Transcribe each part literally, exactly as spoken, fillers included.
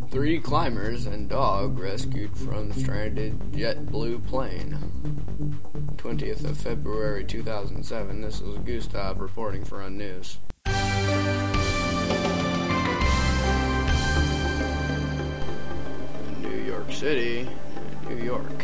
Three climbers and dog rescued from stranded JetBlue plane. twentieth of February two thousand seven. This is Gustav reporting for Unnews. New York City, New York.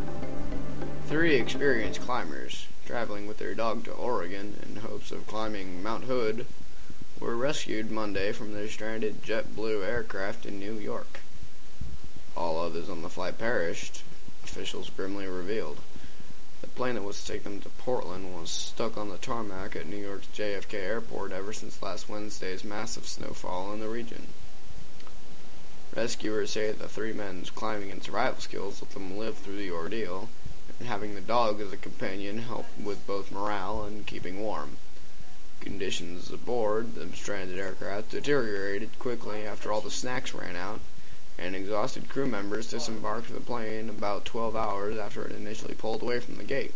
Three experienced climbers, traveling with their dog to Oregon in hopes of climbing Mount Hood, were rescued Monday from their stranded JetBlue aircraft in New York. All others on the flight perished, officials grimly revealed. The plane that was to take them to Portland was stuck on the tarmac at New York's J F K airport ever since last Wednesday's massive snowfall in the region. Rescuers say the three men's climbing and survival skills let them live through the ordeal, and having the dog as a companion helped with both morale and keeping warm. Conditions aboard the stranded aircraft deteriorated quickly after all the snacks ran out, and exhausted crew members disembarked the plane about twelve hours after it initially pulled away from the gate.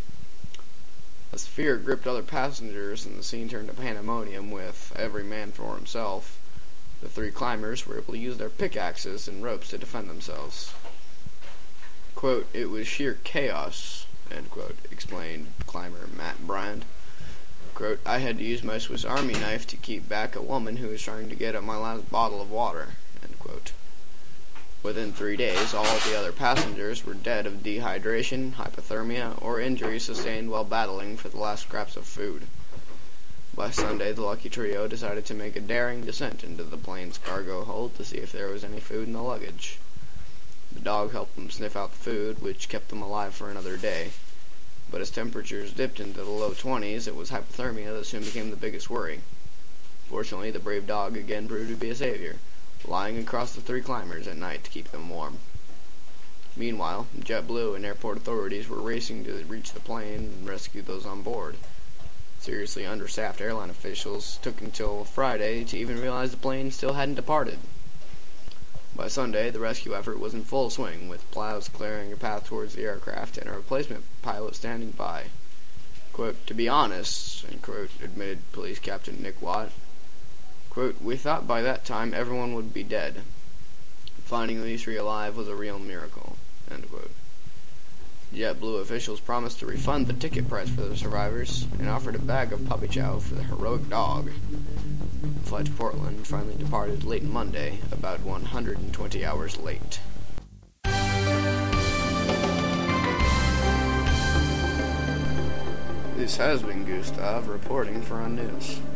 As fear gripped other passengers and the scene turned to pandemonium with every man for himself, the three climbers were able to use their pickaxes and ropes to defend themselves. Quote, "It was sheer chaos," end quote, explained climber Matt Brand. Quote, "I had to use my Swiss Army knife to keep back a woman who was trying to get at my last bottle of water," end quote. Within three days, all of the other passengers were dead of dehydration, hypothermia, or injuries sustained while battling for the last scraps of food. By Sunday, the lucky trio decided to make a daring descent into the plane's cargo hold to see if there was any food in the luggage. The dog helped them sniff out the food, which kept them alive for another day. But as temperatures dipped into the low twenties, it was hypothermia that soon became the biggest worry. Fortunately, the brave dog again proved to be a savior, lying across the three climbers at night to keep them warm. Meanwhile, JetBlue and airport authorities were racing to reach the plane and rescue those on board. Seriously understaffed airline officials took until Friday to even realize the plane still hadn't departed. By Sunday, the rescue effort was in full swing, with plows clearing a path towards the aircraft and a replacement pilot standing by. Quote, "To be honest," end quote, admitted Police Captain Nick Watt, quote, "we thought by that time everyone would be dead. Finding these three alive was a real miracle," end quote. JetBlue officials promised to refund the ticket price for the survivors and offered a bag of puppy chow for the heroic dog. The flight to Portland finally departed late Monday, about one hundred twenty hours late. This has been Gustav reporting for Unnews.